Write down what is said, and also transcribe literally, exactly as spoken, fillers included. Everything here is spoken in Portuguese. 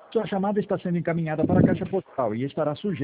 Sua chamada está sendo encaminhada para a caixa postal e estará sujeita